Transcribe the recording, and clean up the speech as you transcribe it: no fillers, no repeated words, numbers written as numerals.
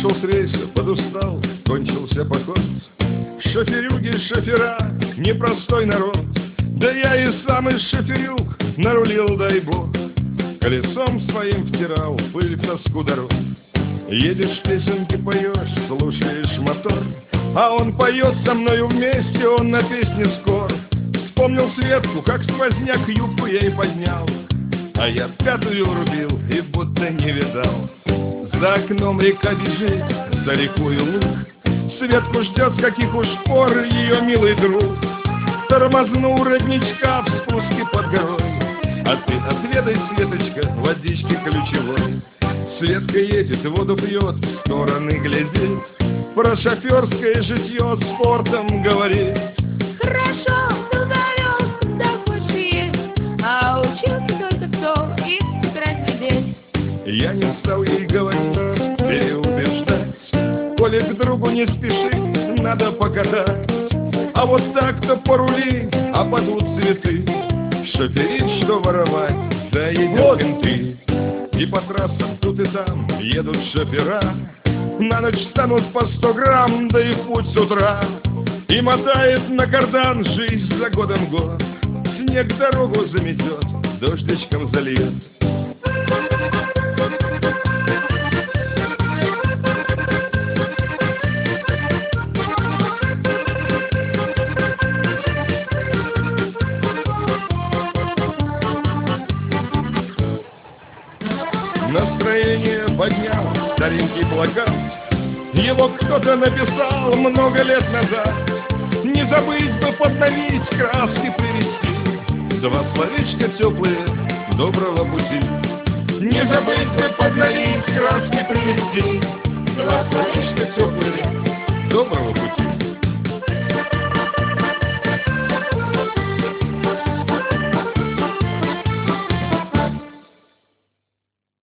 Сошел с рейса, подустал, кончился поход. Шоферюги, шофера, непростой народ. Да я и сам из шоферюг нарулил, дай бог. Колесом своим втирал пыль в тоску дорог. Едешь, песенки поешь, слушаешь мотор, а он поет со мною вместе, он на песне скор. Вспомнил Светку, как сквозняк юбку ей поднял, а я пятую рубил и будто не видал. За окном река бежит, за рекою луг. Светку ждет, с каких уж пор ее милый друг. Тормозну у родничка в спуске под горой, а ты отведай, Светочка, водички ключевой. Светка едет, воду пьет, в стороны глядит, про шоферское житье спортом говорит. Хорошо, ты завез, куда хочешь есть, а учился только что их разглядеть. Я не стал ей говорить, переубеждать, коли к другу не спешить, надо покатать. А вот так-то порули, а падут цветы. Шоферит, что воровать, заедет менты. И по трассам тут и там едут шофера, на ночь станут по 100 грамм, да и в путь с утра. И мотает на кардан жизнь за годом год. Снег дорогу заметет, дождичком зальет. Настроение поднял старенький плакат. Его кто-то написал много лет назад. Не забыть бы подновить, краски привести, два словечка теплые доброго пути. Не забыть бы подновить, краски привести, два словечка теплые доброго пути.